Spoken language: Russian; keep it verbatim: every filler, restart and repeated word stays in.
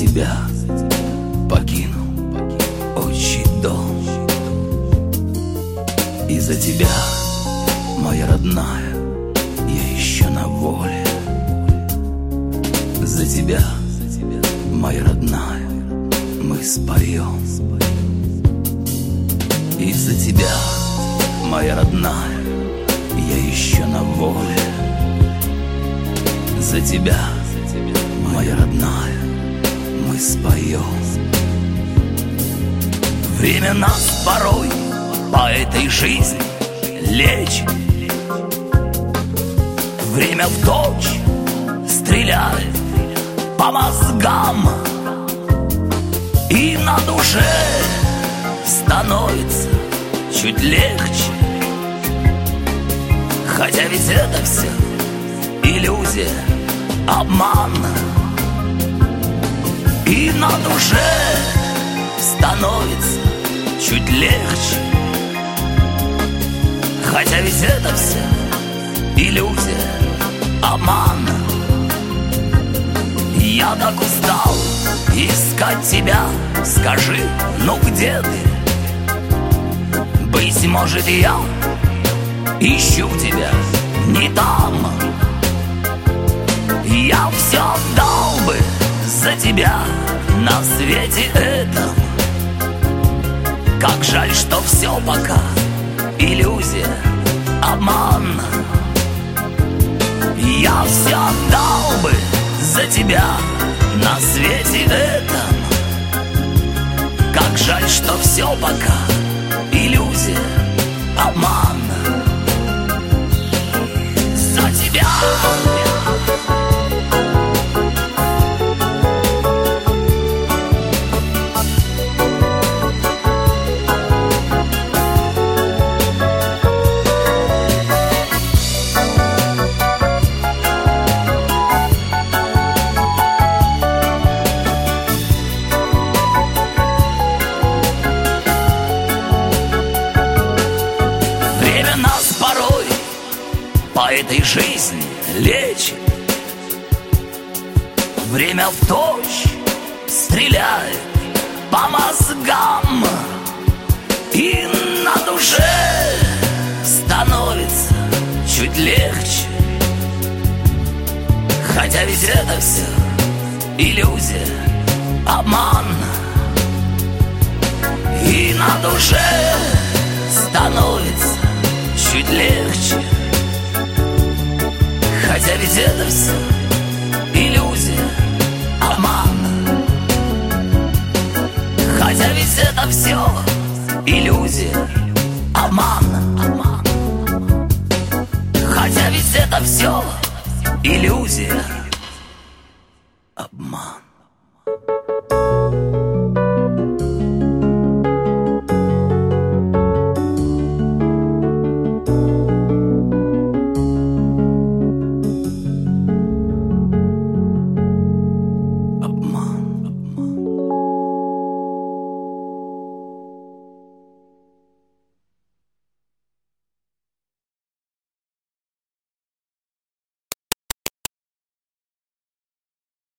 тебя покинул отчий дом. Из-за тебя, моя родная, я еще на воле. За тебя, моя родная, мы споем. Из-за тебя, моя родная, я еще на воле. За тебя, моя родная, мы споем. Время нас порой по этой жизни лечит. Время в точь стреляет по мозгам, и на душе становится чуть легче. Хотя ведь это все иллюзия, обман, и на душе становится чуть легче. Хотя ведь это все иллюзия, обман. Я так устал искать тебя, скажи, ну где ты? Быть может, я ищу тебя не там. Я все отдал бы за тебя на свете этом. Как жаль, что все пока иллюзия, обман. Я все отдал бы за тебя на свете этом. Как жаль, что все пока иллюзия, обман. За тебя. По этой жизни лечит. Время в точь стреляет по мозгам, и на душе становится чуть легче. Хотя ведь это все иллюзия, обман, и на душе становится чуть легче. Хотя ведь это все иллюзия, обман. Хотя ведь это все иллюзия, обман, обман. Хотя ведь это все иллюзия, обман.